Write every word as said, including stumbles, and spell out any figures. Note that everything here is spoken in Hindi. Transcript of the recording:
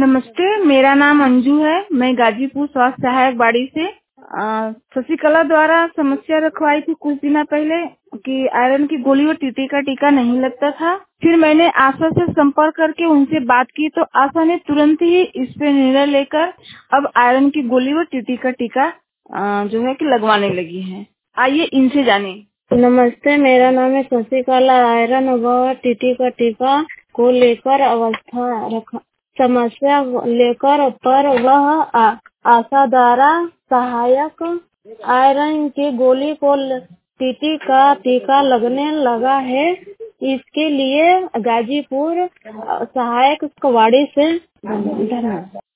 नमस्ते, मेरा नाम अंजू है। मैं गाजीपुर स्वास्थ्य सहायक बाड़ी से अ, शशिकला द्वारा समस्या रखवाई थी कुछ दिन पहले कि आयरन की गोली और टीटी का टीका नहीं लगता था। फिर मैंने आशा से संपर्क करके उनसे बात की तो आशा ने तुरंत ही इस पे निर्णय लेकर अब आयरन की गोली और टीटी का टीका अ, जो है कि लगवाने लगी है। आइए इनसे जाने। नमस्ते, मेरा नाम है शशिकला। आयरन व टीटी का टीका को लेकर अवस्था रख समस्या लेकर पर वह आ, आशा द्वारा सहायक आयरन की गोली को टीटी का टीका लगने लगा है। इसके लिए गाजीपुर सहायक वाड़ी से धन्यवाद।